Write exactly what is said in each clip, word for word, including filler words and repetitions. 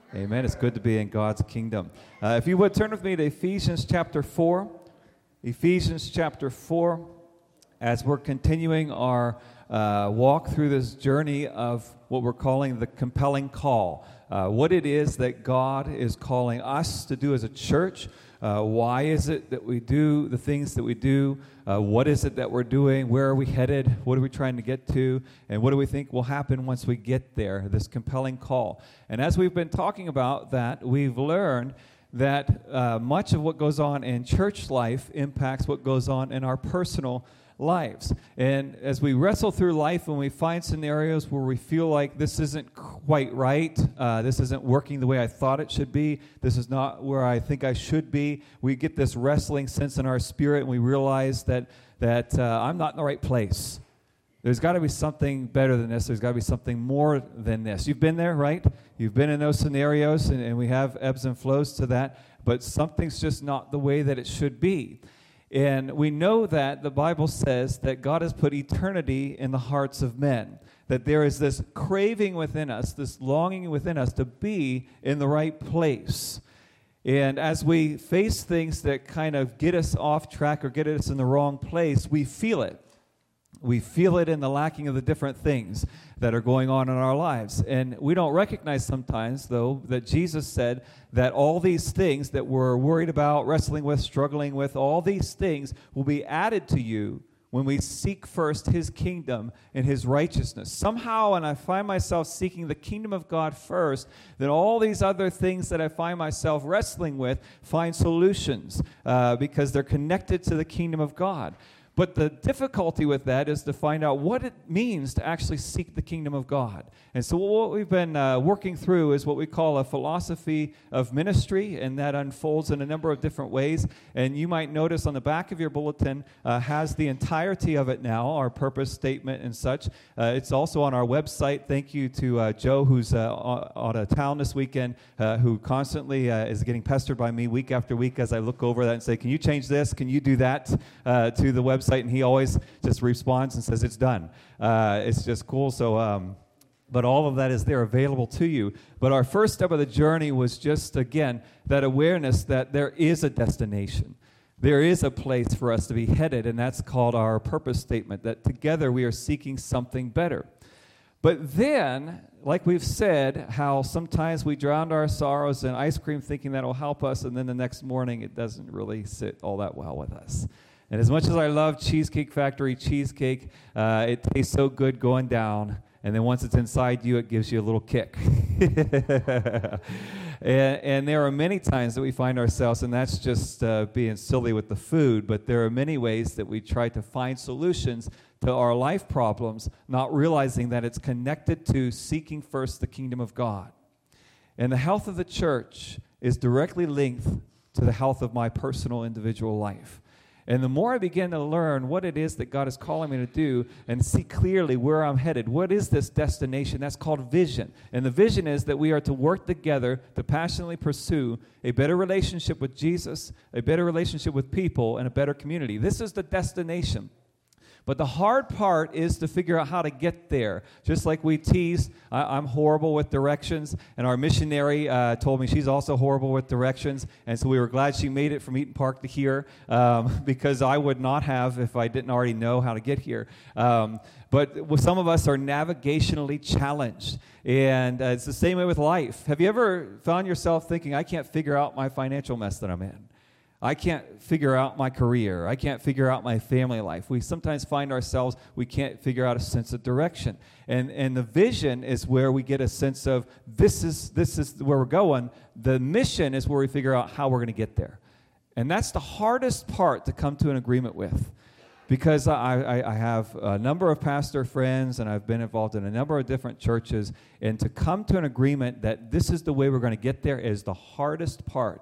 Amen. It's good to be in God's kingdom. Uh, if you would turn with me to Ephesians chapter four. Ephesians chapter four, as we're continuing our uh, walk through this journey of what we're calling the compelling call. Uh, what it is that God is calling us to do as a church. Uh, why is it that we do the things that we do? Uh, what is it that we're doing? Where are we headed? What are we trying to get to? And what do we think will happen once we get there? This compelling call. And as we've been talking about that, we've learned that uh, much of what goes on in church life impacts what goes on in our personal lives. And as we wrestle through life and we find scenarios where we feel like this isn't quite right, uh, this isn't working the way I thought it should be, this is not where I think I should be, we get this wrestling sense in our spirit and we realize that, that uh, I'm not in the right place. There's got to be something better than this. There's got to be something more than this. You've been there, right? You've been in those scenarios, and, and we have ebbs and flows to that, but something's just not the way that it should be. And we know that the Bible says that God has put eternity in the hearts of men, that there is this craving within us, this longing within us to be in the right place. And as we face things that kind of get us off track or get us in the wrong place, we feel it. We feel it in the lacking of the different things that are going on in our lives. And we don't recognize sometimes, though, that Jesus said that all these things that we're worried about, wrestling with, struggling with, all these things will be added to you when we seek first His kingdom and His righteousness. Somehow, when I find myself seeking the kingdom of God first, then all these other things that I find myself wrestling with find solutions uh, because they're connected to the kingdom of God. But the difficulty with that is to find out what it means to actually seek the kingdom of God. And so what we've been uh, working through is what we call a philosophy of ministry, and that unfolds in a number of different ways. And you might notice on the back of your bulletin uh, has the entirety of it now, our purpose statement and such. Uh, it's also on our website. Thank you to uh, Joe, who's uh, out of town this weekend, uh, who constantly uh, is getting pestered by me week after week as I look over that and say, can you change this? Can you do that uh, to the website? And he always just responds and says, it's done. Uh, it's just cool. So, um, but all of that is there available to you. But our first step of the journey was just, again, that awareness that there is a destination. There is a place for us to be headed, and that's called our purpose statement, that together we are seeking something better. But then, like we've said, how sometimes we drown our sorrows in ice cream thinking that will help us, and then the next morning it doesn't really sit all that well with us. And as much as I love Cheesecake Factory cheesecake, uh, it tastes so good going down, and then once it's inside you, it gives you a little kick. and, and there are many times that we find ourselves, and that's just uh, being silly with the food, but there are many ways that we try to find solutions to our life problems, not realizing that it's connected to seeking first the kingdom of God. And the health of the church is directly linked to the health of my personal individual life. And the more I begin to learn what it is that God is calling me to do and see clearly where I'm headed, what is this destination? That's called vision. And the vision is that we are to work together to passionately pursue a better relationship with Jesus, a better relationship with people, and a better community. This is the destination. But the hard part is to figure out how to get there. Just like we tease, I, I'm horrible with directions, and our missionary uh, told me she's also horrible with directions, and so we were glad she made it from Eaton Park to here, um, because I would not have if I didn't already know how to get here. Um, but some of us are navigationally challenged, and uh, it's the same way with life. Have you ever found yourself thinking, I can't figure out my financial mess that I'm in? I can't figure out my career. I can't figure out my family life. We sometimes find ourselves, we can't figure out a sense of direction. And and the vision is where we get a sense of, this is this is where we're going. The mission is where we figure out how we're going to get there. And that's the hardest part to come to an agreement with. Because I, I, I have a number of pastor friends, and I've been involved in a number of different churches, and to come to an agreement that this is the way we're going to get there is the hardest part.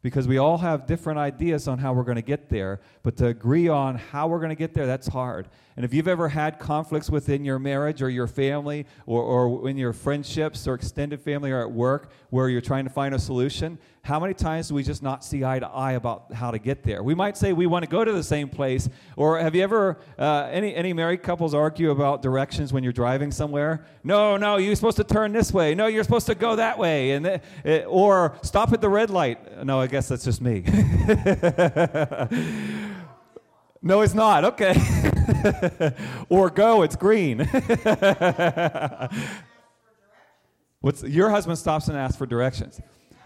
because we all have different ideas on how we're going to get there, but to agree on how we're going to get there, that's hard. And if you've ever had conflicts within your marriage or your family or, or in your friendships or extended family or at work where you're trying to find a solution, how many times do we just not see eye to eye about how to get there? We might say we want to go to the same place, or have you ever, uh, any, any married couples argue about directions when you're driving somewhere? No, no, you're supposed to turn this way. No, you're supposed to go that way. And th- it, Or stop at the red light. No, I guess that's just me. No, it's not. Okay. Or go, it's green. What's your husband stops and asks for directions?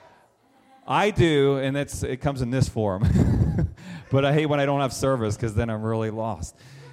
I do, and it's it comes in this form. But I hate when I don't have service because then I'm really lost.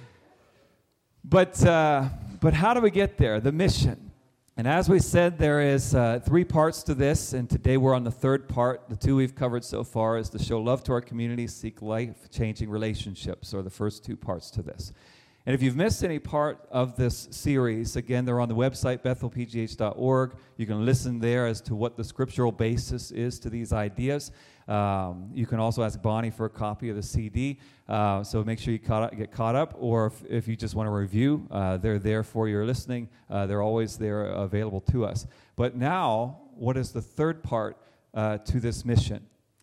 But uh, but how do we get there? The mission. And as we said, there is uh, three parts to this, and today we're on the third part. The two we've covered so far is to show love to our community, seek life-changing relationships, are the first two parts to this. And if you've missed any part of this series, again, they're on the website, bethel p g h dot org. You can listen there as to what the scriptural basis is to these ideas. Um, you can also ask Bonnie for a copy of the C D, uh, so make sure you caught up, get caught up, or if, if you just want to review, uh, they're there for your listening. Uh, they're always there available to us. But now, what is the third part uh, to this mission?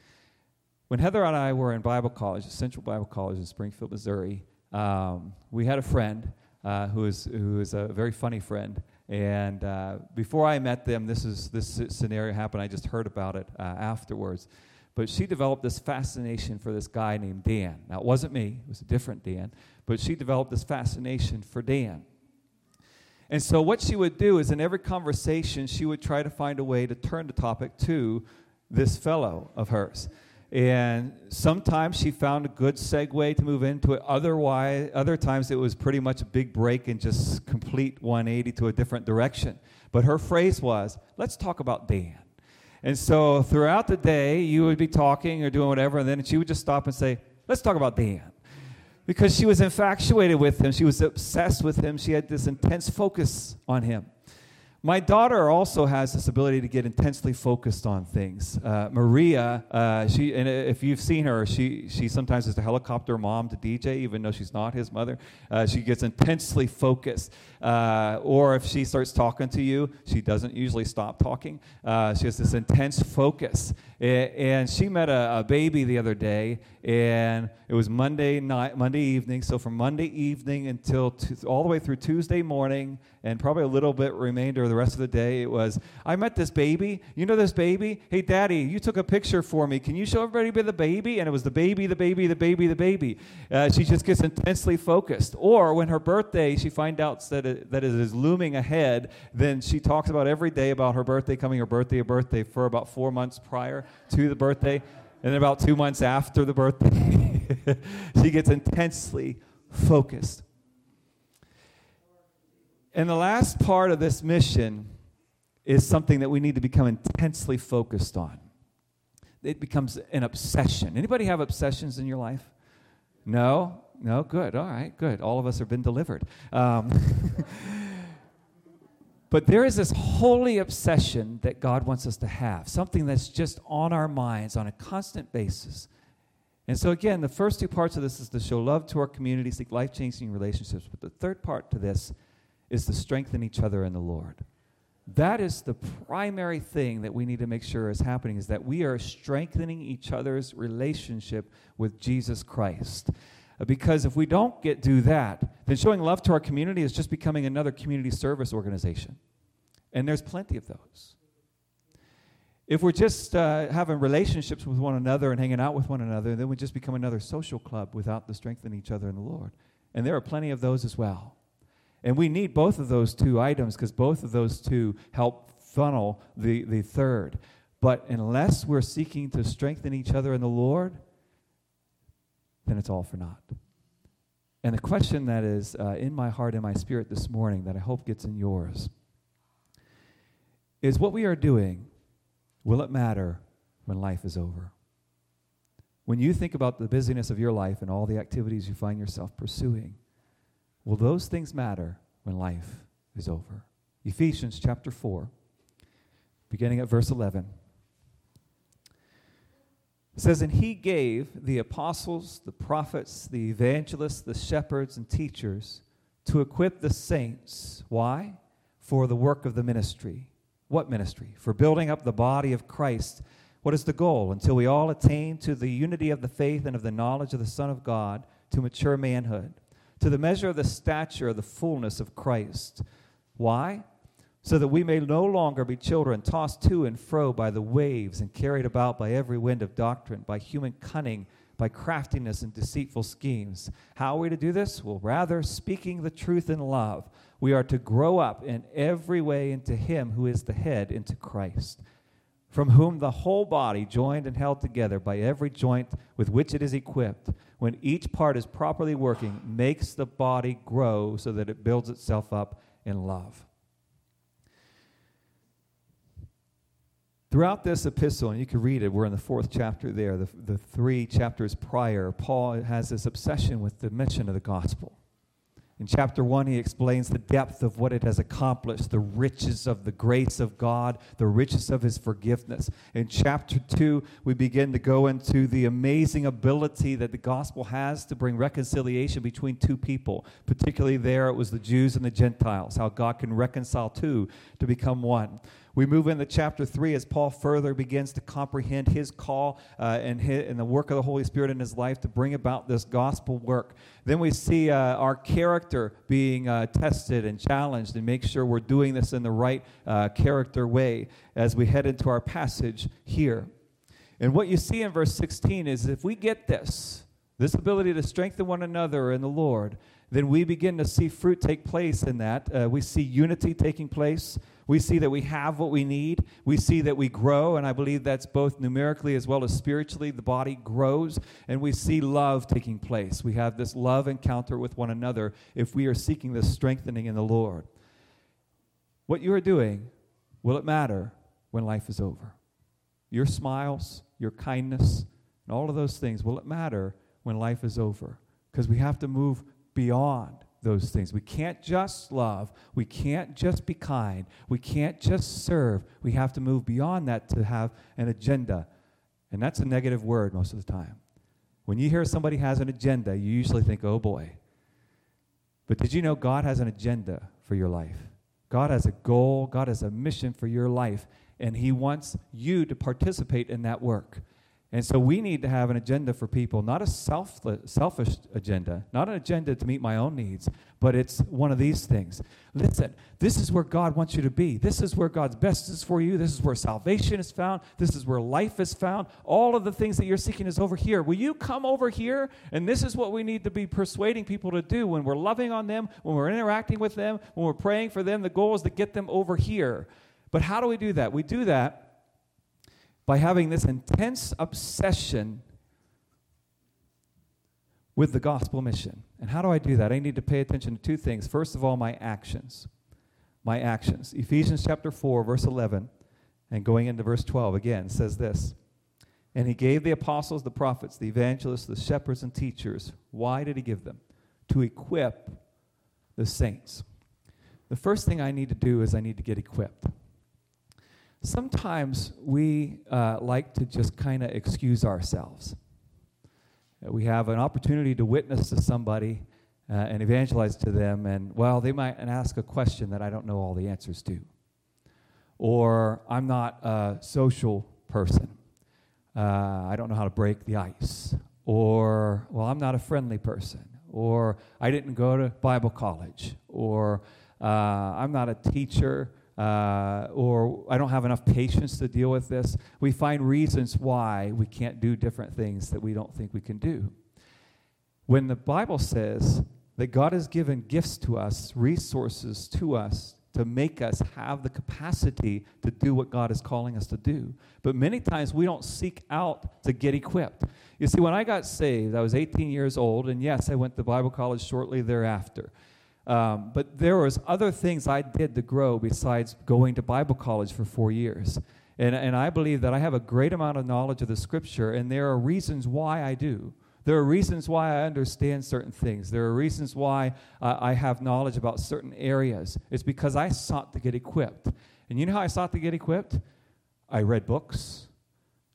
When Heather and I were in Bible college, Central Bible College in Springfield, Missouri, um, we had a friend uh, who is who is a very funny friend. And uh, before I met them, this is this scenario happened. I just heard about it uh, afterwards. But she developed this fascination for this guy named Dan. Now, it wasn't me. It was a different Dan. But she developed this fascination for Dan. And so what she would do is in every conversation, she would try to find a way to turn the topic to this fellow of hers. And sometimes she found a good segue to move into it. Otherwise, other times it was pretty much a big break and just complete one eighty to a different direction. But her phrase was, let's talk about Dan. And so throughout the day, you would be talking or doing whatever, and then she would just stop and say, let's talk about Dan. Because she was infatuated with him. She was obsessed with him. She had this intense focus on him. My daughter also has this ability to get intensely focused on things. Uh, Maria, uh, she and if you've seen her, she she sometimes is the helicopter mom to D J, even though she's not his mother. Uh, she gets intensely focused. Uh, or if she starts talking to you, she doesn't usually stop talking. Uh, she has this intense focus. A- and she met a, a baby the other day, and it was Monday night, Monday evening. So from Monday evening until t- all the way through Tuesday morning, and probably a little bit remainder of the rest of the day, it was, I met this baby. You know this baby? Hey, Daddy, you took a picture for me. Can you show everybody the baby? And it was the baby, the baby, the baby, the baby. Uh, she just gets intensely focused. Or when her birthday, she finds out that it, that it is looming ahead, then she talks about every day about her birthday coming, her birthday, her birthday, for about four months prior to the birthday. And then about two months after the birthday, she gets intensely focused. And the last part of this mission is something that we need to become intensely focused on. It becomes an obsession. Anybody have obsessions in your life? No? No? Good. All right, good. All of us have been delivered. Um, but there is this holy obsession that God wants us to have, something that's just on our minds on a constant basis. And so again, the first two parts of this is to show love to our community, seek life-changing relationships. But the third part to this is to strengthen each other in the Lord. That is the primary thing that we need to make sure is happening, is that we are strengthening each other's relationship with Jesus Christ. Uh, because if we don't get do that, then showing love to our community is just becoming another community service organization. And there's plenty of those. If we're just uh, having relationships with one another and hanging out with one another, then we just become another social club without the strengthening each other in the Lord. And there are plenty of those as well. And we need both of those two items because both of those two help funnel the, the third. But unless we're seeking to strengthen each other in the Lord, then it's all for naught. And the question that is uh, in my heart and my spirit this morning that I hope gets in yours is, what we are doing, will it matter when life is over? When you think about the busyness of your life and all the activities you find yourself pursuing, will those things matter when life is over? Ephesians chapter four, beginning at verse eleven. It says, and he gave the apostles, the prophets, the evangelists, the shepherds, and teachers to equip the saints. Why? For the work of the ministry. What ministry? For building up the body of Christ. What is the goal? Until we all attain to the unity of the faith and of the knowledge of the Son of God, to mature manhood, to the measure of the stature of the fullness of Christ. Why? So that we may no longer be children, tossed to and fro by the waves and carried about by every wind of doctrine, by human cunning, by craftiness and deceitful schemes. How are we to do this? Well, rather, speaking the truth in love, we are to grow up in every way into him who is the head, into Christ, from whom the whole body, joined and held together by every joint with which it is equipped, when each part is properly working, makes the body grow so that it builds itself up in love. Throughout this epistle, and you can read it, we're in the fourth chapter there, the, the three chapters prior, Paul has this obsession with the mission of the gospel. In chapter one, he explains the depth of what it has accomplished, the riches of the grace of God, the riches of his forgiveness. In chapter two, we begin to go into the amazing ability that the gospel has to bring reconciliation between two people. Particularly there, it was the Jews and the Gentiles, how God can reconcile two to become one. We move into chapter three as Paul further begins to comprehend his call uh, and, his, and the work of the Holy Spirit in his life to bring about this gospel work. Then we see uh, our character being uh, tested and challenged and make sure we're doing this in the right uh, character way as we head into our passage here. And what you see in verse sixteen is if we get this, this ability to strengthen one another in the Lord, then we begin to see fruit take place in that. Uh, we see unity taking place. We see that we have what we need. We see that we grow, and I believe that's both numerically as well as spiritually. The body grows, and we see love taking place. We have this love encounter with one another if we are seeking this strengthening in the Lord. What you are doing, will it matter when life is over? Your smiles, your kindness, and all of those things, will it matter when life is over? Because we have to move beyond those things. We can't just love. We can't just be kind. We can't just serve. We have to move beyond that to have an agenda. And that's a negative word most of the time. When you hear somebody has an agenda, you usually think, oh boy. But did you know God has an agenda for your life? God has a goal. God has a mission for your life. And he wants you to participate in that work. And so we need to have an agenda for people, not a selfless, selfish agenda, not an agenda to meet my own needs, but it's one of these things. Listen, this is where God wants you to be. This is where God's best is for you. This is where salvation is found. This is where life is found. All of the things that you're seeking is over here. Will you come over here? And this is what we need to be persuading people to do when we're loving on them, when we're interacting with them, when we're praying for them. The goal is to get them over here. But how do we do that? We do that by having this intense obsession with the gospel mission. And how do I do that? I need to pay attention to two things. First of all, my actions. My actions. Ephesians chapter four, verse eleven, and going into verse twelve again, says this. And he gave the apostles, the prophets, the evangelists, the shepherds, and teachers. Why did he give them? To equip the saints. The first thing I need to do is I need to get equipped. Sometimes we uh, like to just kind of excuse ourselves. We have an opportunity to witness to somebody uh, and evangelize to them, and, well, they might ask a question that I don't know all the answers to. Or, I'm not a social person. Uh, I don't know how to break the ice. Or, well, I'm not a friendly person. Or, I didn't go to Bible college. Or, uh, I'm not a teacher. Uh, or I don't have enough patience to deal with this. We find reasons why we can't do different things that we don't think we can do. When the Bible says that God has given gifts to us, resources to us, to make us have the capacity to do what God is calling us to do. But many times we don't seek out to get equipped. You see, when I got saved, I was eighteen years old, and yes, I went to Bible college shortly thereafter. Um, but there was other things I did to grow besides going to Bible college for four years. And, and I believe that I have a great amount of knowledge of the Scripture, and there are reasons why I do. There are reasons why I understand certain things. There are reasons why uh, I have knowledge about certain areas. It's because I sought to get equipped. And you know how I sought to get equipped? I read books.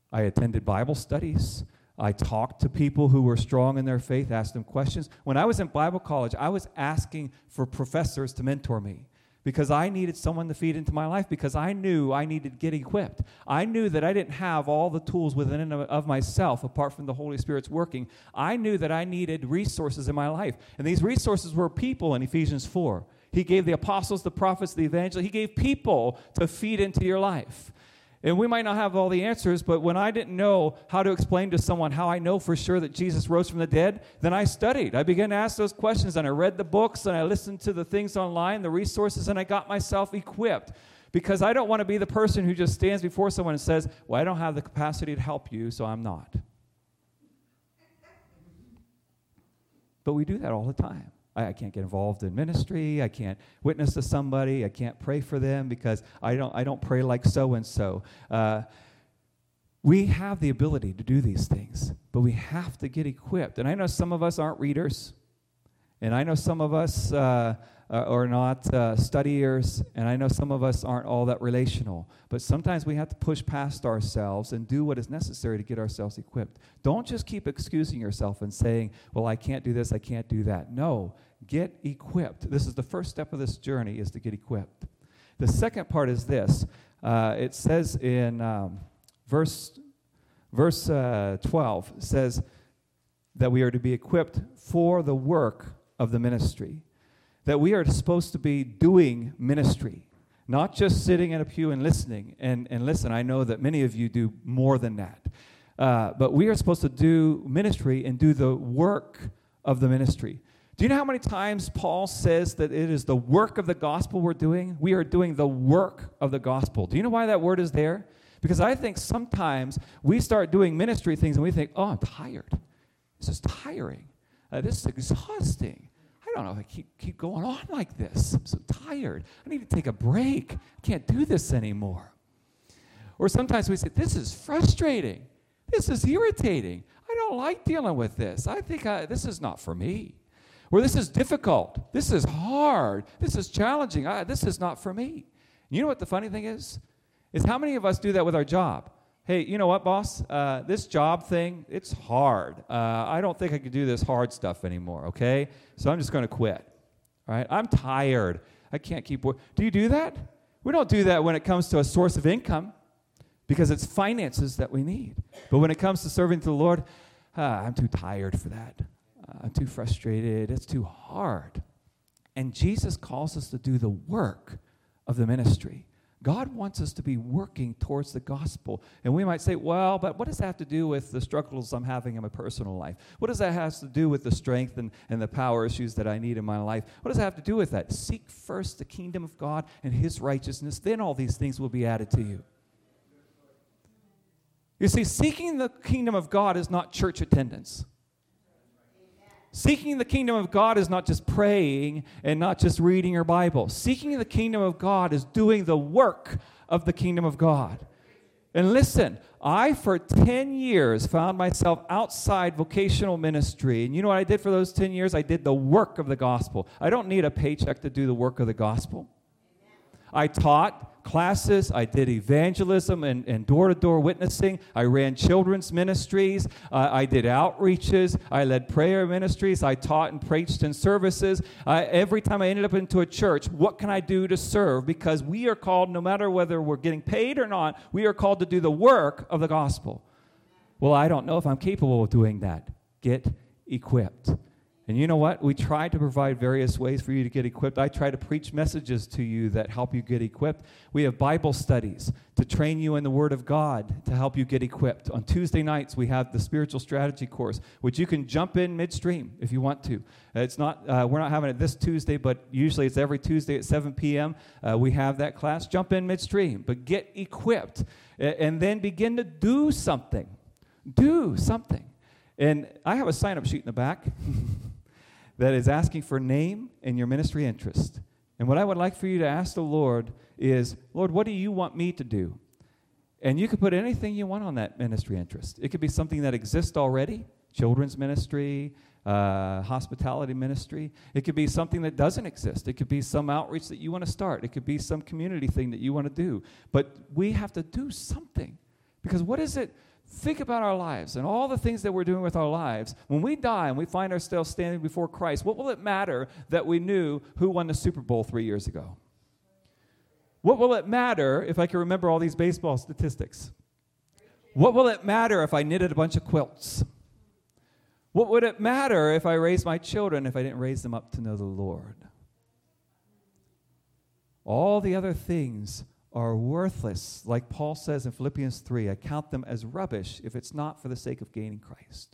I attended Bible studies. I talked to people who were strong in their faith, asked them questions. When I was in Bible college, I was asking for professors to mentor me because I needed someone to feed into my life, because I knew I needed to get equipped. I knew that I didn't have all the tools within and of myself apart from the Holy Spirit's working. I knew that I needed resources in my life. And these resources were people in Ephesians four. He gave the apostles, the prophets, the evangelists. He gave people to feed into your life. And we might not have all the answers, but when I didn't know how to explain to someone how I know for sure that Jesus rose from the dead, then I studied. I began to ask those questions, and I read the books, and I listened to the things online, the resources, and I got myself equipped. Because I don't want to be the person who just stands before someone and says, well, I don't have the capacity to help you, so I'm not. But we do that all the time. I can't get involved in ministry. I can't witness to somebody. I can't pray for them because I don't I don't pray like so-and-so. Uh, we have the ability to do these things, but we have to get equipped. And I know some of us aren't readers, and I know some of us uh, are not uh, studiers, and I know some of us aren't all that relational. But sometimes we have to push past ourselves and do what is necessary to get ourselves equipped. Don't just keep excusing yourself and saying, well, I can't do this, I can't do that. No. Get equipped. This is the first step of this journey, is to get equipped. The second part is this. Uh, it says in um, verse verse uh, twelve, it says that we are to be equipped for the work of the ministry. That we are supposed to be doing ministry, not just sitting in a pew and listening. And, and listen, I know that many of you do more than that. Uh, but we are supposed to do ministry and do the work of the ministry. Do you know how many times Paul says that it is the work of the gospel we're doing? We are doing the work of the gospel. Do you know why that word is there? Because I think sometimes we start doing ministry things and we think, oh, I'm tired. This is tiring. Uh, this is exhausting. I don't know if I keep, keep going on like this. I'm so tired. I need to take a break. I can't do this anymore. Or sometimes we say, this is frustrating. This is irritating. I don't like dealing with this. I think I, this is not for me. Or this is difficult. This is hard. This is challenging. I, this is not for me. You know what the funny thing is? Is how many of us do that with our job? Hey, you know what, boss? Uh, this job thing, it's hard. Uh, I don't think I can do this hard stuff anymore, okay? So I'm just going to quit, all right? I'm tired. I can't keep working. Do you do that? We don't do that when it comes to a source of income because it's finances that we need. But when it comes to serving to the Lord, uh, I'm too tired for that. I'm too frustrated. It's too hard. And Jesus calls us to do the work of the ministry. God wants us to be working towards the gospel. And we might say, well, but what does that have to do with the struggles I'm having in my personal life? What does that have to do with the strength and, and the power issues that I need in my life? What does that have to do with that? Seek first the kingdom of God and his righteousness. Then all these things will be added to you. You see, seeking the kingdom of God is not church attendance. Seeking the kingdom of God is not just praying and not just reading your Bible. Seeking the kingdom of God is doing the work of the kingdom of God. And listen, I, for ten years, found myself outside vocational ministry. And you know what I did for those ten years? I did the work of the gospel. I don't need a paycheck to do the work of the gospel. I taught classes, I did evangelism and, and door-to-door witnessing, I ran children's ministries, uh, I did outreaches, I led prayer ministries, I taught and preached in services. Uh, every time I ended up into a church, what can I do to serve? Because we are called, no matter whether we're getting paid or not, we are called to do the work of the gospel. Well, I don't know if I'm capable of doing that. Get equipped. And you know what? We try to provide various ways for you to get equipped. I try to preach messages to you that help you get equipped. We have Bible studies to train you in the Word of God to help you get equipped. On Tuesday nights, we have the Spiritual Strategy course, which you can jump in midstream if you want to. It's not, uh, we're not having it this Tuesday, but usually it's every Tuesday at seven p.m. Uh, we have that class. Jump in midstream, but get equipped. And then begin to do something. Do something. And I have a sign-up sheet in the back that is asking for name and your ministry interest. And what I would like for you to ask the Lord is, Lord, what do you want me to do? And you can put anything you want on that ministry interest. It could be something that exists already, children's ministry, uh, hospitality ministry. It could be something that doesn't exist. It could be some outreach that you want to start. It could be some community thing that you want to do. But we have to do something. Because what is it Think about our lives and all the things that we're doing with our lives. When we die and we find ourselves standing before Christ, what will it matter that we knew who won the Super Bowl three years ago? What will it matter if I can remember all these baseball statistics? What will it matter if I knitted a bunch of quilts? What would it matter if I raised my children if I didn't raise them up to know the Lord? All the other things are worthless. Like Paul says in Philippians three, I count them as rubbish if it's not for the sake of gaining Christ.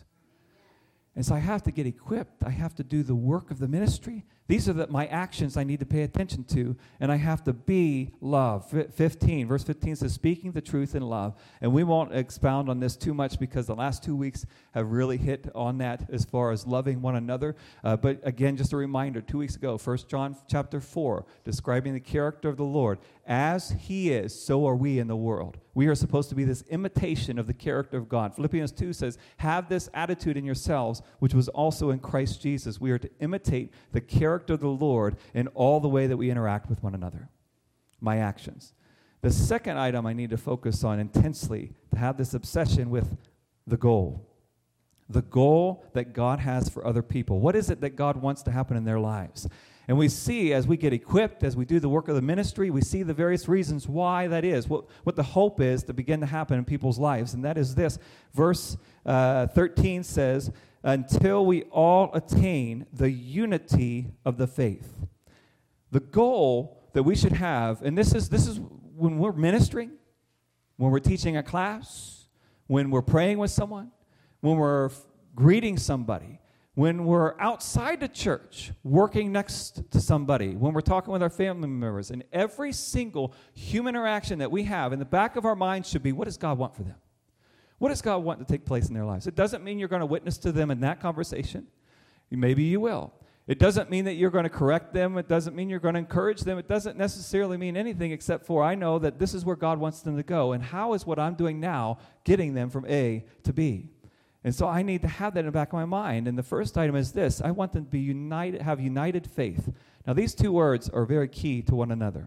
And so I have to get equipped. I have to do the work of the ministry. These are the, my actions I need to pay attention to, and I have to be love. fifteen, verse fifteen says, speaking the truth in love. And we won't expound on this too much because the last two weeks have really hit on that as far as loving one another. Uh, but again, just a reminder, two weeks ago, First John chapter four, describing the character of the Lord. As he is, so are we in the world. We are supposed to be this imitation of the character of God. Philippians two says, have this attitude in yourselves, which was also in Christ Jesus. We are to imitate the character of the Lord in all the way that we interact with one another. My actions. The second item I need to focus on intensely, to have this obsession with the goal. The goal that God has for other people. What is it that God wants to happen in their lives? And we see as we get equipped, as we do the work of the ministry, we see the various reasons why that is, what, what the hope is to begin to happen in people's lives. And that is this. Verse uh, thirteen says, until we all attain the unity of the faith. The goal that we should have, and this is this is when we're ministering, when we're teaching a class, when we're praying with someone, when we're f- greeting somebody, when we're outside the church working next to somebody, when we're talking with our family members, and every single human interaction that we have, in the back of our minds should be, what does God want for them? What does God want to take place in their lives? It doesn't mean you're going to witness to them in that conversation. Maybe you will. It doesn't mean that you're going to correct them. It doesn't mean you're going to encourage them. It doesn't necessarily mean anything except for I know that this is where God wants them to go, and how is what I'm doing now getting them from A to B? And so I need to have that in the back of my mind. And the first item is this. I want them to be united, have united faith. Now, these two words are very key to one another.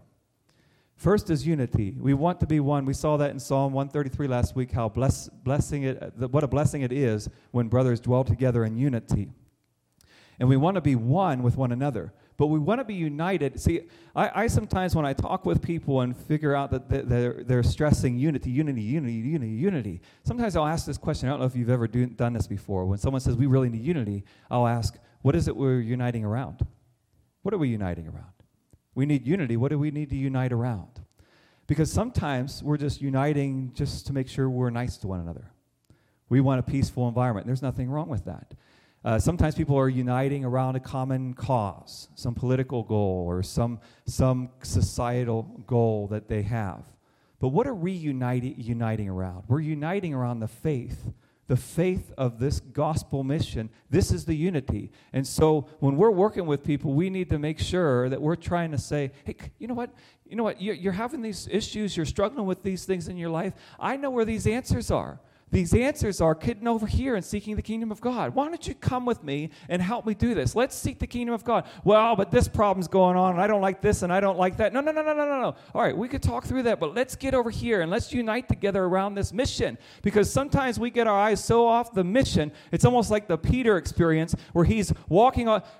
First is unity. We want to be one. We saw that in Psalm one thirty-three last week, how bless, blessing it, what a blessing it is when brothers dwell together in unity. And we want to be one with one another. But we want to be united. See, I, I sometimes when I talk with people and figure out that they're, they're stressing unity, unity, unity, unity, unity, sometimes I'll ask this question. I don't know if you've ever do, done this before. When someone says we really need unity, I'll ask, what is it we're uniting around? What are we uniting around? We need unity. What do we need to unite around? Because sometimes we're just uniting just to make sure we're nice to one another. We want a peaceful environment. There's nothing wrong with that. Uh, sometimes people are uniting around a common cause, some political goal or some, some societal goal that they have. But what are we uniting, uniting around? We're uniting around the faith, the faith of this gospel mission. This is the unity. And so when we're working with people, we need to make sure that we're trying to say, hey, you know what? You know what? You're, you're having these issues. You're struggling with these things in your life. I know where these answers are. These answers are getting over here and seeking the kingdom of God. Why don't you come with me and help me do this? Let's seek the kingdom of God. Well, but this problem's going on, and I don't like this, and I don't like that. No, no, no, no, no, no, no. All right, we could talk through that, but let's get over here, and let's unite together around this mission. Because sometimes we get our eyes so off the mission, it's almost like the Peter experience where he's walking on...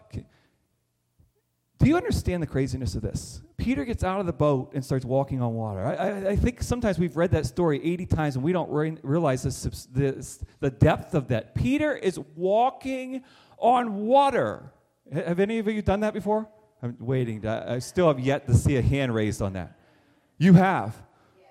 Do you understand the craziness of this? Peter gets out of the boat and starts walking on water. I, I, I think sometimes we've read that story eighty times and we don't re- realize this, this, the depth of that. Peter is walking on water. Have any of you done that before? I'm waiting. To, I still have yet to see a hand raised on that. You have.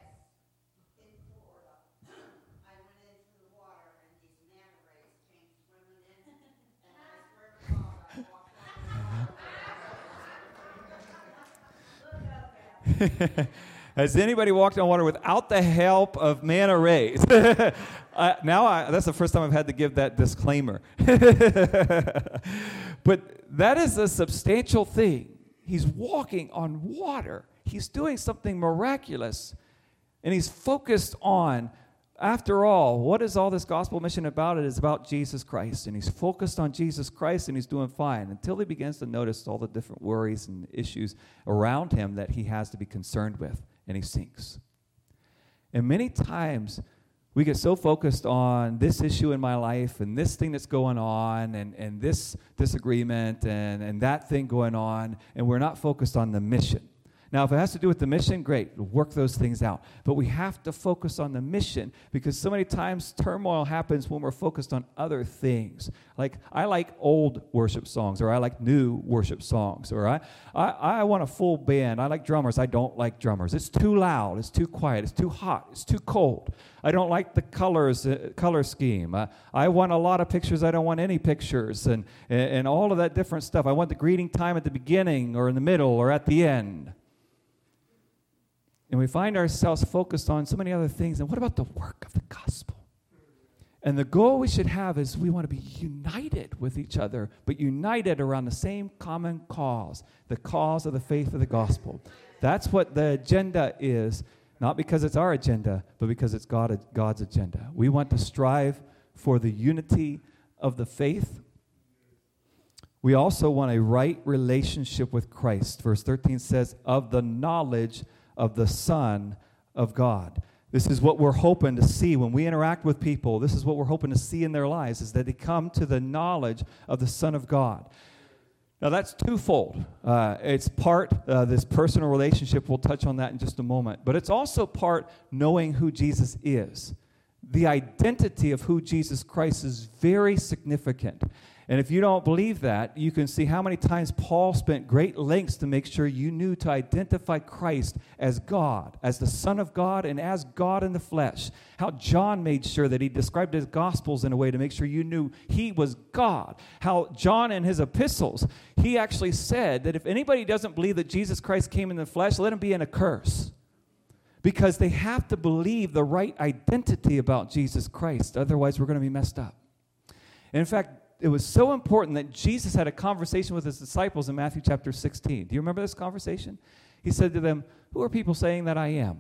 Has anybody walked on water without the help of manna rays? uh, now, I, that's the first time I've had to give that disclaimer. But that is a substantial thing. He's walking on water. He's doing something miraculous. And he's focused on, after all, what is all this gospel mission about? It is about Jesus Christ. And he's focused on Jesus Christ, and he's doing fine until he begins to notice all the different worries and issues around him that he has to be concerned with, and he sinks. And many times We get so focused on this issue in my life and this thing that's going on and, and this disagreement and, and that thing going on, and we're not focused on the mission. Now, if it has to do with the mission, great, we'll work those things out. But we have to focus on the mission, because so many times turmoil happens when we're focused on other things. Like, I like old worship songs, or I like new worship songs, or I, I, I want a full band. I like drummers. I don't like drummers. It's too loud. It's too quiet. It's too hot. It's too cold. I don't like the colors, uh, color scheme. Uh, I want a lot of pictures. I don't want any pictures, and, and, and all of that different stuff. I want the greeting time at the beginning or in the middle or at the end. And we find ourselves focused on so many other things. And what about the work of the gospel? And the goal we should have is we want to be united with each other, but united around the same common cause, the cause of the faith of the gospel. That's what the agenda is, not because it's our agenda, but because it's God, God's agenda. We want to strive for the unity of the faith. We also want a right relationship with Christ. Verse thirteen says, of the knowledge of the Son of God. This is what we're hoping to see when we interact with people. This is what we're hoping to see in their lives, is that they come to the knowledge of the Son of God. Now, that's twofold. Uh, it's part, uh, this personal relationship, we'll touch on that in just a moment, but it's also part knowing who Jesus is. The identity of who Jesus Christ is very significant. And if you don't believe that, you can see how many times Paul spent great lengths to make sure you knew to identify Christ as God, as the Son of God, and as God in the flesh. How John made sure that he described his Gospels in a way to make sure you knew he was God. How John in his epistles, he actually said that if anybody doesn't believe that Jesus Christ came in the flesh, let him be in a curse. Because they have to believe the right identity about Jesus Christ. Otherwise, we're going to be messed up. And in fact, it was so important that Jesus had a conversation with his disciples in Matthew chapter sixteen. Do you remember this conversation? He said to them, who are people saying that I am?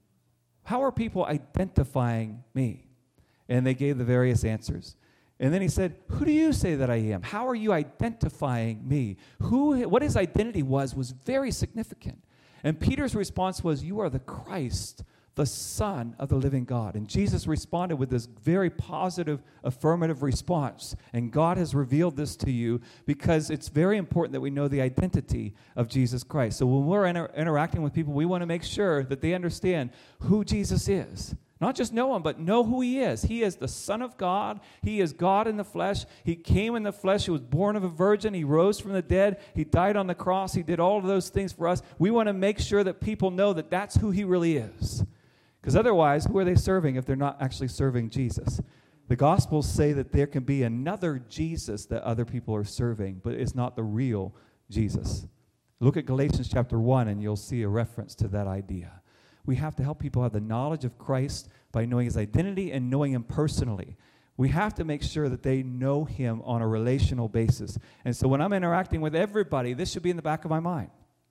How are people identifying me? And they gave the various answers. And then he said, who do you say that I am? How are you identifying me? Who, what his identity was, was very significant. And Peter's response was, you are the Christ, the Son of the living God. And Jesus responded with this very positive, affirmative response. And God has revealed this to you because it's very important that we know the identity of Jesus Christ. So when we're inter- interacting with people, we want to make sure that they understand who Jesus is. Not just know him, but know who he is. He is the Son of God. He is God in the flesh. He came in the flesh. He was born of a virgin. He rose from the dead. He died on the cross. He did all of those things for us. We want to make sure that people know that that's who he really is. Because otherwise, who are they serving if they're not actually serving Jesus? The Gospels say that there can be another Jesus that other people are serving, but it's not the real Jesus. Look at Galatians chapter one, and you'll see a reference to that idea. We have to help people have the knowledge of Christ by knowing his identity and knowing him personally. We have to make sure that they know him on a relational basis. And so when I'm interacting with everybody, this should be in the back of my mind.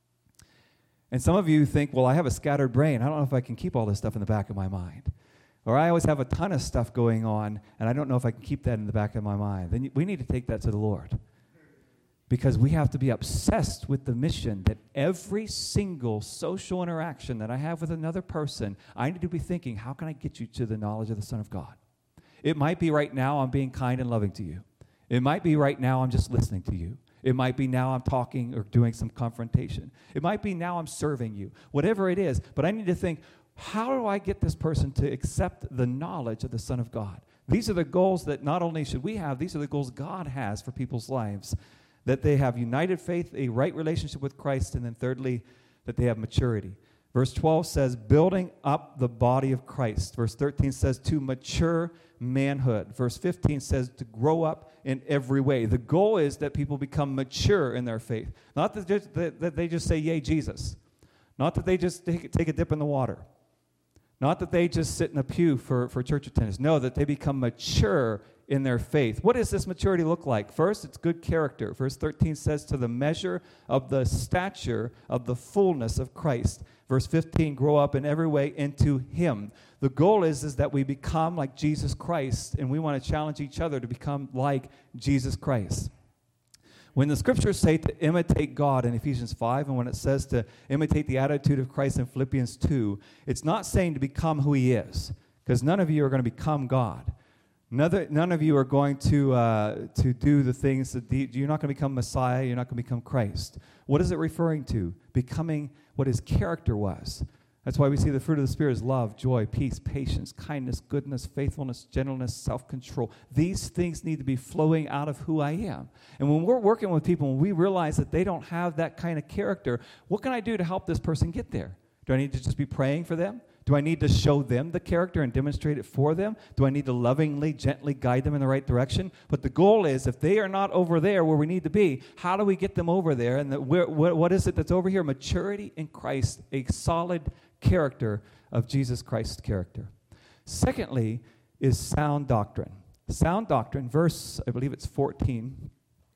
And some of you think, well, I have a scattered brain. I don't know if I can keep all this stuff in the back of my mind. Or I always have a ton of stuff going on, and I don't know if I can keep that in the back of my mind. Then we need to take that to the Lord. Because we have to be obsessed with the mission that every single social interaction that I have with another person, I need to be thinking, how can I get you to the knowledge of the Son of God? It might be right now I'm being kind and loving to you. It might be right now I'm just listening to you. It might be now I'm talking or doing some confrontation. It might be now I'm serving you. Whatever it is, but I need to think, how do I get this person to accept the knowledge of the Son of God? These are the goals that not only should we have, these are the goals God has for people's lives. That they have united faith, a right relationship with Christ, and then thirdly, that they have maturity. Verse twelve says, building up the body of Christ. Verse thirteen says, to mature manhood. Verse fifteen says, to grow up in every way. The goal is that people become mature in their faith. Not that, just, that, that they just say, yay, Jesus. Not that they just take, take a dip in the water. Not that they just sit in a pew for, for church attendance. No, that they become mature in their faith. What does this maturity look like? First, it's good character. Verse thirteen says, to the measure of the stature of the fullness of Christ. Verse fifteen, grow up in every way into him. The goal is, is that we become like Jesus Christ, and we want to challenge each other to become like Jesus Christ. When the scriptures say to imitate God in Ephesians five, and when it says to imitate the attitude of Christ in Philippians two, it's not saying to become who he is. because none of you are going to become God. None, none of you are going to uh, to do the things that the, you're not going to become Messiah. You're not going to become Christ. What is it referring to? Becoming what his character was. That's why we see the fruit of the Spirit is love, joy, peace, patience, kindness, goodness, faithfulness, gentleness, self-control. These things need to be flowing out of who I am. And when we're working with people and we realize that they don't have that kind of character, what can I do to help this person get there? Do I need to just be praying for them? Do I need to show them the character and demonstrate it for them? Do I need to lovingly, gently guide them in the right direction? But the goal is, if they are not over there where we need to be, how do we get them over there? And the, where, what, what is it that's over here? Maturity in Christ, a solid character of Jesus Christ's character. Secondly is sound doctrine. Sound doctrine, verse, I believe it's fourteen.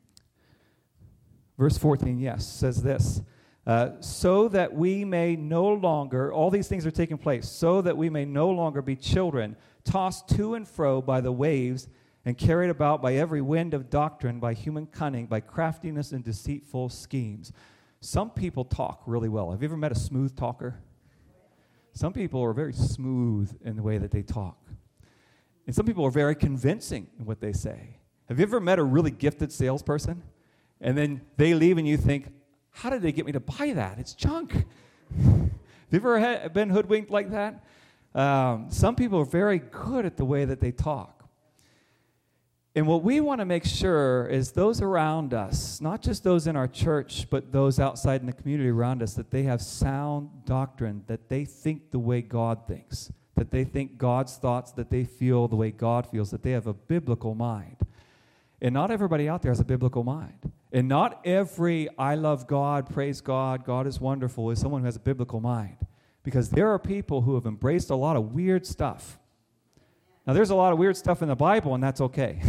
Verse fourteen, yes, says this. Uh, so that we may no longer, all these things are taking place, so that we may no longer be children, tossed to and fro by the waves and carried about by every wind of doctrine, by human cunning, by craftiness and deceitful schemes. Some people talk really well. Have you ever met a smooth talker? Some people are very smooth in the way that they talk. And some people are very convincing in what they say. Have you ever met a really gifted salesperson? And then they leave and you think, how did they get me to buy that? It's junk. Have you ever had, been hoodwinked like that? Um, some people are very good at the way that they talk. And what we want to make sure is those around us, not just those in our church, but those outside in the community around us, that they have sound doctrine, that they think the way God thinks, that they think God's thoughts, that they feel the way God feels, that they have a biblical mind. And not everybody out there has a biblical mind. And not every I love God, praise God, God is wonderful is someone who has a biblical mind. Because there are people who have embraced a lot of weird stuff. Now, there's a lot of weird stuff in the Bible, and that's okay.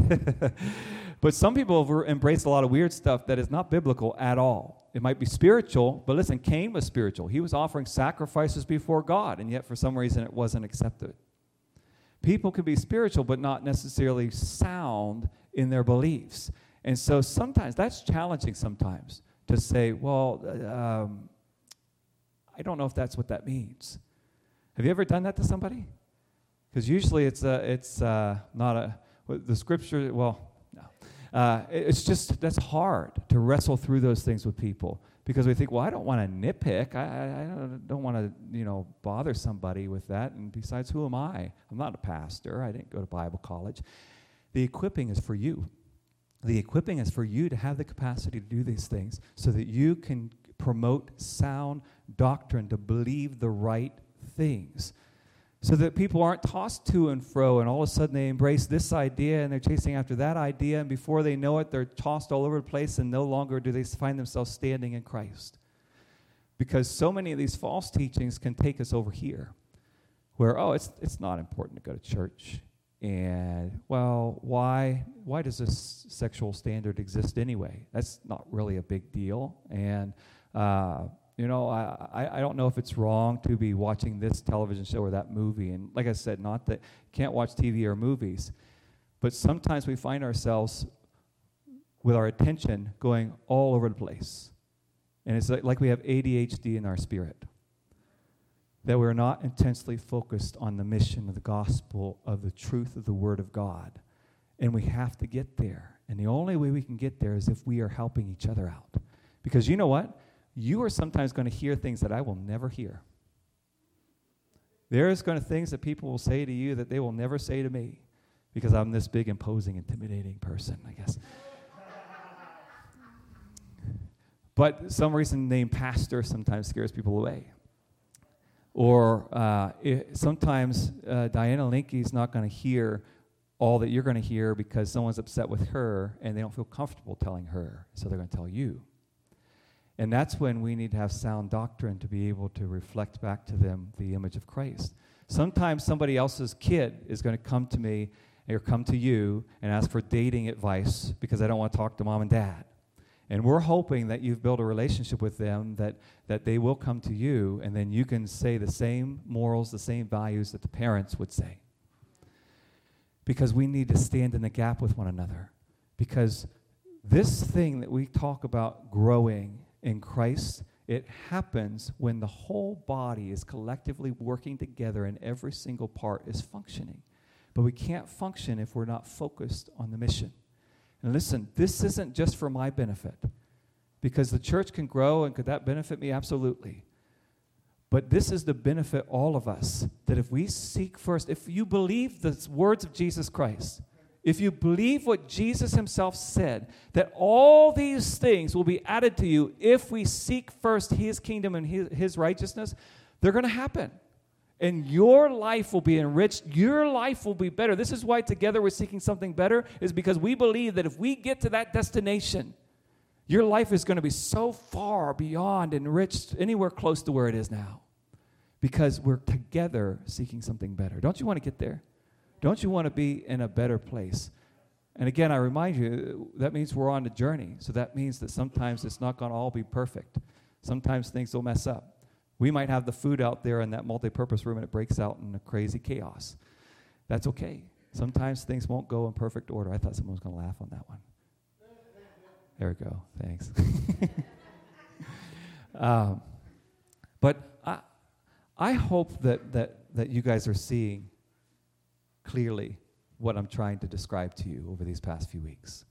But some people have embraced a lot of weird stuff that is not biblical at all. It might be spiritual, but listen, Cain was spiritual. He was offering sacrifices before God, and yet for some reason it wasn't accepted. People can be spiritual, but not necessarily sound in their beliefs. And so sometimes, that's challenging sometimes, to say, well, um, I don't know if that's what that means. Have you ever done that to somebody? Because usually it's uh, it's uh, not a, the scripture, well, no. Uh, it's just, that's hard to wrestle through those things with people. Because we think, well, I don't want to nitpick. I, I, I don't, don't want to, you know, bother somebody with that. And besides, who am I? I'm not a pastor. I didn't go to Bible college. The equipping is for you. The equipping is for you to have the capacity to do these things so that you can promote sound doctrine, to believe the right things, so that people aren't tossed to and fro and all of a sudden they embrace this idea and they're chasing after that idea, and before they know it, they're tossed all over the place and no longer do they find themselves standing in Christ. Because so many of these false teachings can take us over here, where, oh, it's it's not important to go to church. And, well, why why does this sexual standard exist anyway? That's not really a big deal. And, uh, you know, I, I don't know if it's wrong to be watching this television show or that movie. And like I said, not that you can't watch T V or movies, but sometimes we find ourselves with our attention going all over the place. And it's like, like we have A D H D in our spirit, that we're not intensely focused on the mission of the gospel, of the truth of the Word of God. And we have to get there. And the only way we can get there is if we are helping each other out. Because you know what? You are sometimes going to hear things that I will never hear. There's going to things that people will say to you that they will never say to me, because I'm this big, imposing, intimidating person, I guess. But some reason named pastor sometimes scares people away. Or uh, it, sometimes uh, Diana Linky's not going to hear all that you're going to hear because someone's upset with her and they don't feel comfortable telling her, so they're going to tell you. And that's when we need to have sound doctrine to be able to reflect back to them the image of Christ. Sometimes somebody else's kid is going to come to me or come to you and ask for dating advice because I don't want to talk to mom and dad. And we're hoping that you've built a relationship with them, that, that they will come to you, and then you can say the same morals, the same values that the parents would say. Because we need to stand in the gap with one another. Because this thing that we talk about growing in Christ It happens when the whole body is collectively working together and every single part is functioning. But we can't function if we're not focused on the mission. And listen, this isn't just for my benefit, because the church can grow, and could that benefit me? Absolutely. But this is to benefit all of us, that if we seek first, if you believe the words of Jesus Christ, if you believe what Jesus himself said, that all these things will be added to you if we seek first his kingdom and his, his righteousness, they're going to happen. And your life will be enriched. Your life will be better. This is why together we're seeking something better, is because we believe that if we get to that destination, your life is going to be so far beyond enriched, anywhere close to where it is now, because we're together seeking something better. Don't you want to get there? Don't you want to be in a better place? And again, I remind you, that means we're on the journey. So that means that sometimes it's not going to all be perfect. Sometimes things will mess up. We might have the food out there in that multi-purpose room and it breaks out in a crazy chaos. That's okay. Sometimes things won't go in perfect order. I thought someone was going to laugh on that one. There we go. Thanks. um, but I, I hope that, that, that you guys are seeing clearly what I'm trying to describe to you over these past few weeks.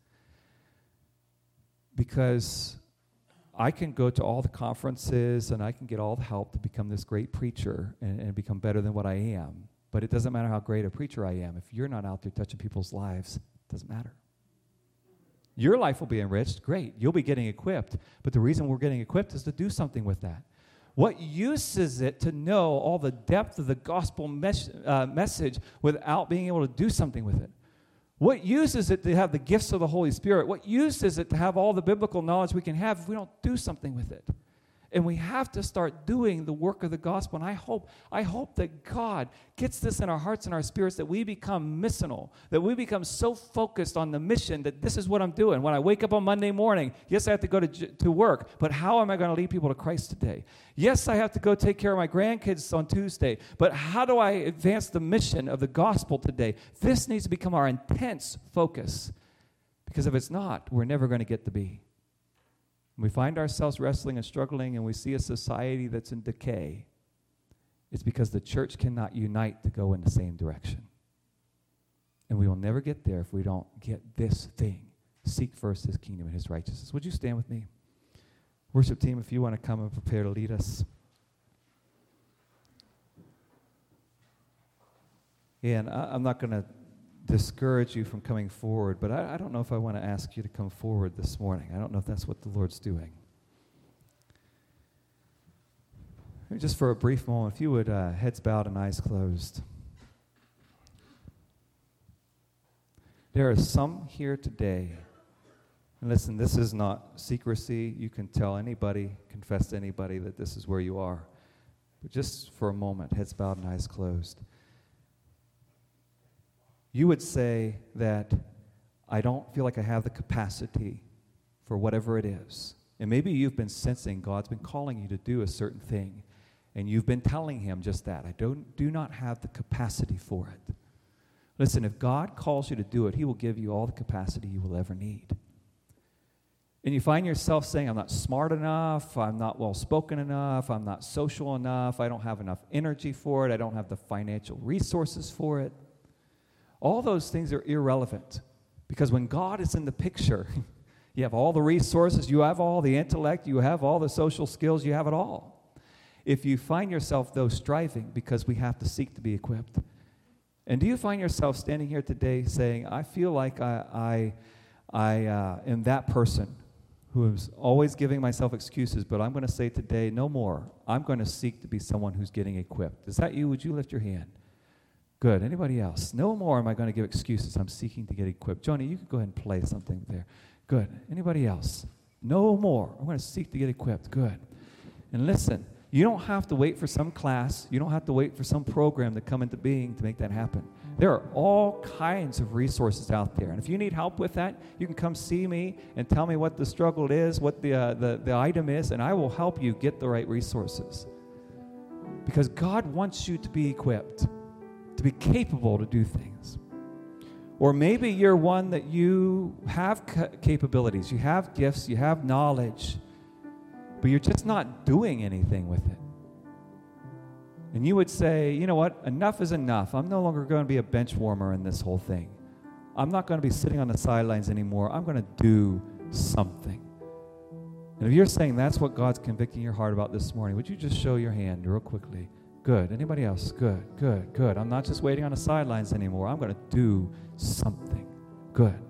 Because I can go to all the conferences and I can get all the help to become this great preacher and, and become better than what I am. But it doesn't matter how great a preacher I am. If you're not out there touching people's lives, it doesn't matter. Your life will be enriched. Great. You'll be getting equipped. But the reason we're getting equipped is to do something with that. What use is it to know all the depth of the gospel mes- uh, message without being able to do something with it? What use is it to have the gifts of the Holy Spirit? What use is it to have all the biblical knowledge we can have if we don't do something with it? And we have to start doing the work of the gospel. And I hope, I hope that God gets this in our hearts and our spirits, that we become missional, that we become so focused on the mission that this is what I'm doing. When I wake up on Monday morning, yes, I have to go to, to work, but how am I going to lead people to Christ today? Yes, I have to go take care of my grandkids on Tuesday, but how do I advance the mission of the gospel today? This needs to become our intense focus, because if it's not, we're never going to get to be. We find ourselves wrestling and struggling, and we see a society that's in decay. It's because the church cannot unite to go in the same direction. And we will never get there if we don't get this thing. Seek first his kingdom and his righteousness. Would you stand with me? Worship team, if you want to come and prepare to lead us. And I, I'm not going to discourage you from coming forward, but I, I don't know if I want to ask you to come forward this morning. I don't know if that's what the Lord's doing. Maybe just for a brief moment, if you would, uh, heads bowed and eyes closed. There are some here today, and listen, this is not secrecy. You can tell anybody, confess to anybody that this is where you are. But just for a moment, heads bowed and eyes closed. You would say that I don't feel like I have the capacity for whatever it is. And maybe you've been sensing God's been calling you to do a certain thing, and you've been telling him just that. I don't, do not have the capacity for it. Listen, if God calls you to do it, he will give you all the capacity you will ever need. And you find yourself saying, I'm not smart enough, I'm not well-spoken enough, I'm not social enough, I don't have enough energy for it, I don't have the financial resources for it. All those things are irrelevant, because when God is in the picture, you have all the resources, you have all the intellect, you have all the social skills, you have it all. If you find yourself, though, striving, because we have to seek to be equipped. And do you find yourself standing here today saying, I feel like I, I, I uh, am that person who is always giving myself excuses, but I'm going to say today, no more. I'm going to seek to be someone who's getting equipped. Is that you? Would you lift your hand? Good. Anybody else? No more am I going to give excuses. I'm seeking to get equipped. Joni, you can go ahead and play something there. Good. Anybody else? No more. I'm going to seek to get equipped. Good. And listen, you don't have to wait for some class. You don't have to wait for some program to come into being to make that happen. There are all kinds of resources out there. And if you need help with that, you can come see me and tell me what the struggle is, what the, uh, the, the item is, and I will help you get the right resources. Because God wants you to be equipped, to be capable to do things. Or maybe you're one that you have ca- capabilities, you have gifts, you have knowledge, but you're just not doing anything with it. And you would say, you know what, enough is enough. I'm no longer going to be a bench warmer in this whole thing. I'm not going to be sitting on the sidelines anymore. I'm going to do something. And if you're saying that's what God's convicting your heart about this morning, would you just show your hand real quickly? Good. Anybody else? Good, good, good. I'm not just waiting on the sidelines anymore. I'm going to do something. Good.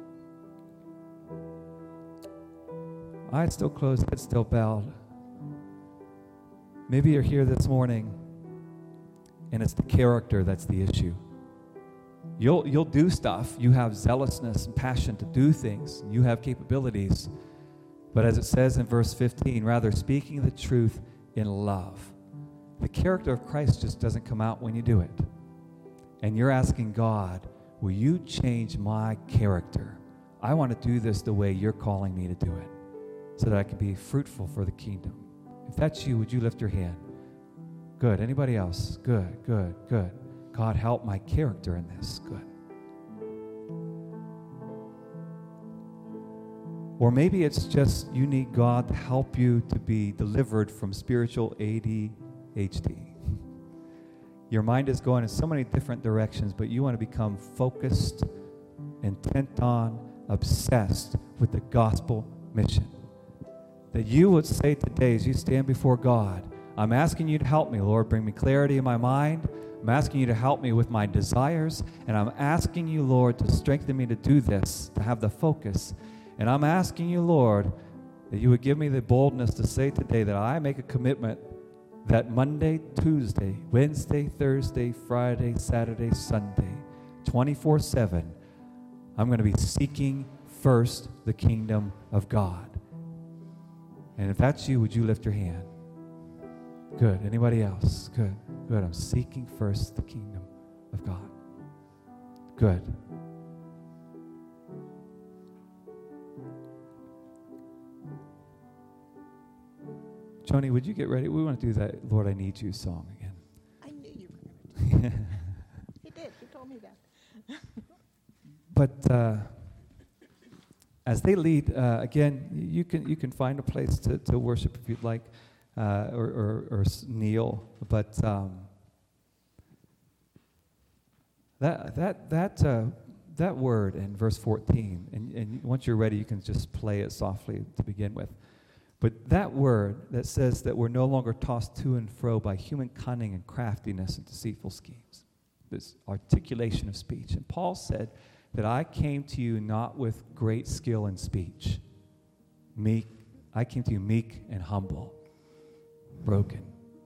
Eyes still closed, head still bowed. Maybe you're here this morning and it's the character that's the issue. You'll, you'll do stuff. You have zealousness and passion to do things. You have capabilities. But as it says in verse fifteen, rather speaking the truth in love. The character of Christ just doesn't come out when you do it. And you're asking God, will you change my character? I want to do this the way you're calling me to do it so that I can be fruitful for the kingdom. If that's you, would you lift your hand? Good. Anybody else? Good, good, good. God, help my character in this. Good. Or maybe it's just you need God to help you to be delivered from spiritual A D H D. Your mind is going in so many different directions, but you want to become focused, intent on, obsessed with the gospel mission. That you would say today as you stand before God, I'm asking you to help me, Lord. Bring me clarity in my mind. I'm asking you to help me with my desires. And I'm asking you, Lord, to strengthen me to do this, to have the focus. And I'm asking you, Lord, that you would give me the boldness to say today that I make a commitment that Monday, Tuesday, Wednesday, Thursday, Friday, Saturday, Sunday, twenty-four seven, I'm going to be seeking first the kingdom of God. And if that's you, would you lift your hand? Good. Anybody else? Good. Good. I'm seeking first the kingdom of God. Good. Joni, would you get ready? We want to do that Lord, I Need You song again. I knew you were going to do that. You did. You told me that. But uh, as they lead, uh, again, you can you can find a place to, to worship if you'd like, uh, or, or, or kneel. But um, that that that uh, that word in verse fourteen, and, and once you're ready, you can just play it softly to begin with. But that word that says that we're no longer tossed to and fro by human cunning and craftiness and deceitful schemes, this articulation of speech. And Paul said that I came to you not with great skill in speech. Meek, I came to you meek and humble, broken.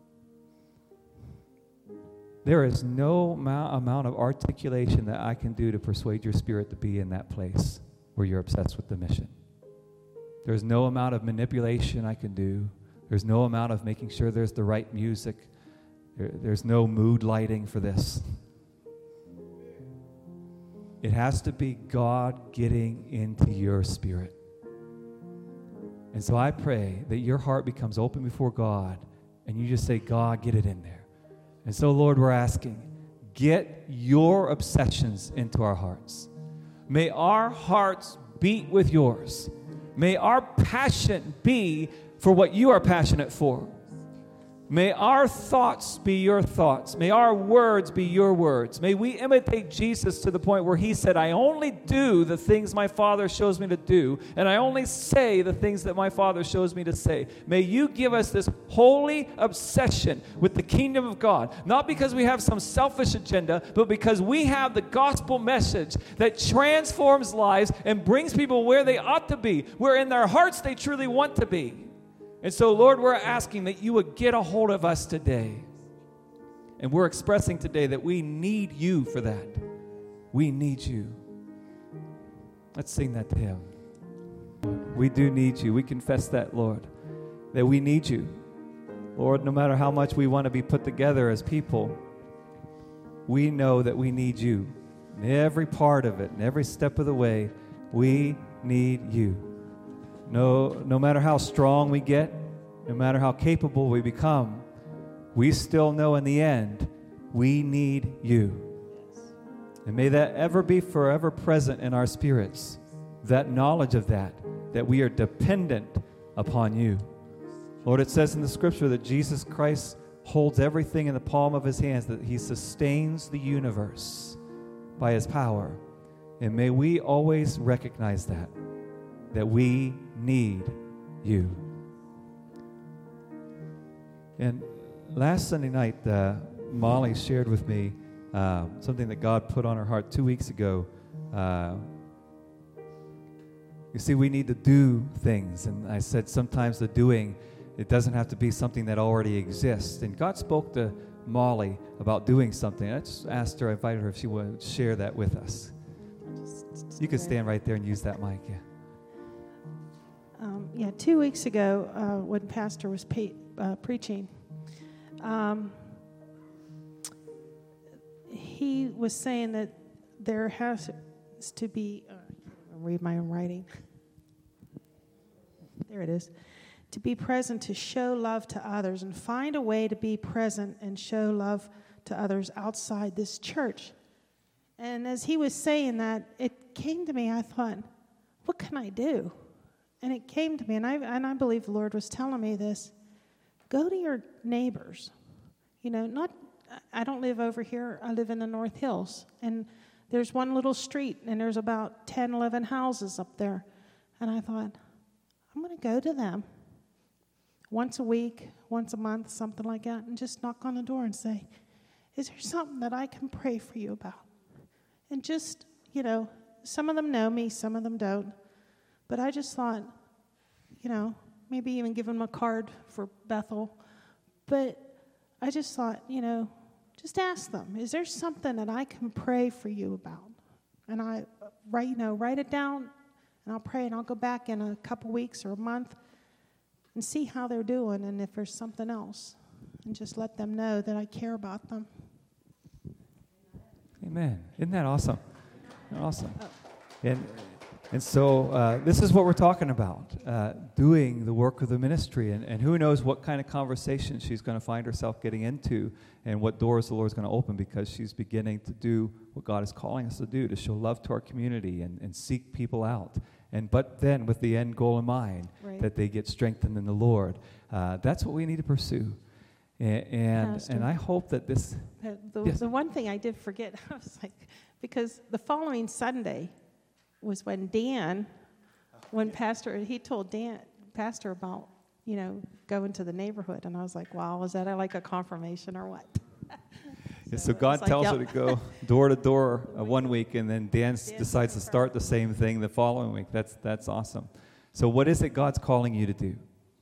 There is no amount of articulation that I can do to persuade your spirit to be in that place where you're obsessed with the mission. There's no amount of manipulation I can do. There's no amount of making sure there's the right music. There, there's no mood lighting for this. It has to be God getting into your spirit. And so I pray that your heart becomes open before God and you just say, God, get it in there. And so, Lord, we're asking, get your obsessions into our hearts. May our hearts beat with yours. May our passion be for what you are passionate for. May our thoughts be your thoughts. May our words be your words. May we imitate Jesus to the point where he said, I only do the things my Father shows me to do, and I only say the things that my Father shows me to say. May you give us this holy obsession with the kingdom of God, not because we have some selfish agenda, but because we have the gospel message that transforms lives and brings people where they ought to be, where in their hearts they truly want to be. And so, Lord, we're asking that you would get a hold of us today. And we're expressing today that we need you for that. We need you. Let's sing that to him. We do need you. We confess that, Lord, that we need you. Lord, no matter how much we want to be put together as people, we know that we need you. In every part of it, in every step of the way, we need you. No, no matter how strong we get, no matter how capable we become, we still know in the end, we need you. And may that ever be forever present in our spirits, that knowledge of that, that we are dependent upon you. Lord, it says in the scripture that Jesus Christ holds everything in the palm of his hands, that he sustains the universe by his power. And may we always recognize that, that we need you. And last Sunday night, uh, Molly shared with me uh, something that God put on her heart two weeks ago. Uh, you see, we need to do things. And I said sometimes the doing, it doesn't have to be something that already exists. And God spoke to Molly about doing something. I just asked her, I invited her if she would share that with us. You can stand right there and use that mic, yeah. Um, yeah, two weeks ago, uh, when Pastor was pe- uh, preaching, um, he was saying that there has to be, uh, I'll read my own writing. There it is. To be present, to show love to others, and find a way to be present and show love to others outside this church. And as he was saying that, it came to me, I thought, what can I do? And it came to me, and I and I believe the Lord was telling me this. Go to your neighbors. You know, not, I don't live over here. I live in the North Hills. And there's one little street, and there's about ten, eleven houses up there. And I thought, I'm going to go to them once a week, once a month, something like that, and just knock on the door and say, is there something that I can pray for you about? And just, you know, some of them know me, some of them don't. But I just thought, you know, maybe even give them a card for Bethel. But I just thought, you know, just ask them, is there something that I can pray for you about? And I, write, you know, write it down, and I'll pray, and I'll go back in a couple weeks or a month and see how they're doing, and if there's something else, and just let them know that I care about them. Amen. Isn't that awesome? Awesome. And and so uh, this is what we're talking about, uh, doing the work of the ministry. And, and who knows what kind of conversation she's going to find herself getting into and what doors the Lord's going to open, because she's beginning to do what God is calling us to do, to show love to our community and, and seek people out. And but then with the end goal in mind, right, that they get strengthened in the Lord. Uh, that's what we need to pursue. And and, and I hope that this... The, the, yes. the one thing I did forget, I was like, because the following Sunday was when Dan, when Pastor, he told Dan, Pastor about, you know, going to the neighborhood. And I was like, wow, is that like a confirmation or what? so, yeah, so God like, tells yep. her to go door to door uh, one week, and then Dan s- decides to start the same thing the following week. That's that's awesome. So what is it God's calling you to do?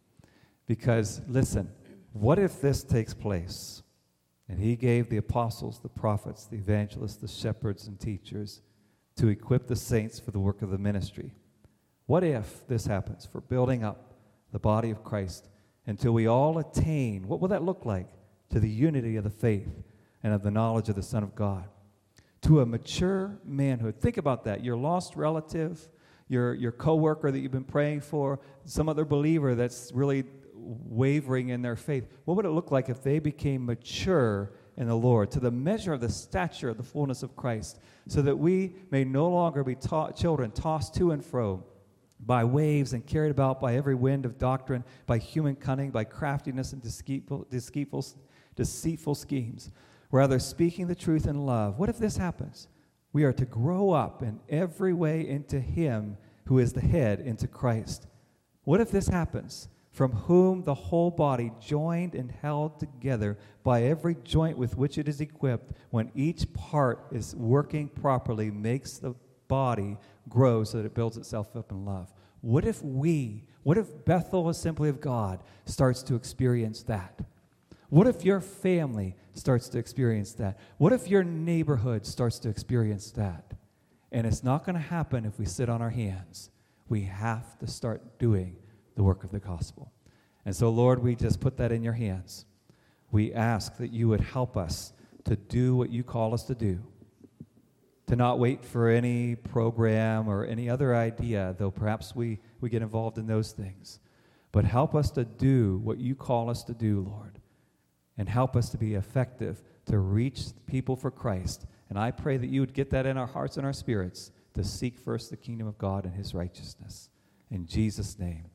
Because, listen, what if this takes place? And he gave the apostles, the prophets, the evangelists, the shepherds, and teachers to equip the saints for the work of the ministry. What if this happens for building up the body of Christ until we all attain, what will that look like? To the unity of the faith and of the knowledge of the Son of God. To a mature manhood. Think about that. Your lost relative, your, your coworker that you've been praying for, some other believer that's really wavering in their faith. What would it look like if they became mature in the Lord, to the measure of the stature of the fullness of Christ, so that we may no longer be taught, children tossed to and fro by waves and carried about by every wind of doctrine, by human cunning, by craftiness and deceitful, deceitful, deceitful schemes, rather speaking the truth in love. What if this happens? We are to grow up in every way into Him who is the head, into Christ. What if this happens? From whom the whole body, joined and held together by every joint with which it is equipped, when each part is working properly, makes the body grow so that it builds itself up in love. What if we, what if Bethel Assembly of God starts to experience that? What if your family starts to experience that? What if your neighborhood starts to experience that? And it's not going to happen if we sit on our hands. We have to start doing the work of the gospel. And so, Lord, we just put that in your hands. We ask that you would help us to do what you call us to do, to not wait for any program or any other idea, though perhaps we, we get involved in those things. But help us to do what you call us to do, Lord, and help us to be effective to reach people for Christ. And I pray that you would get that in our hearts and our spirits, to seek first the kingdom of God and his righteousness. In Jesus' name.